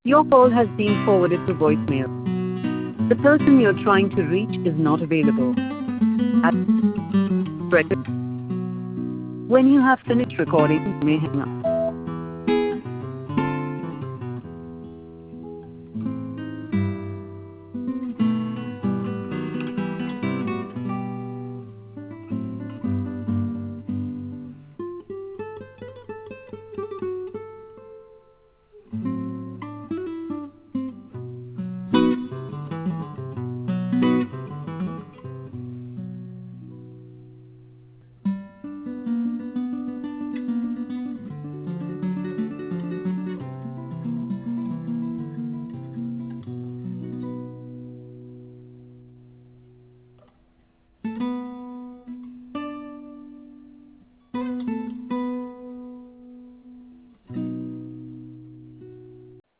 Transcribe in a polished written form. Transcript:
Your call has been forwarded to voicemail. The person you're trying to reach is not available. At present, when you have finished recording, you may hang up.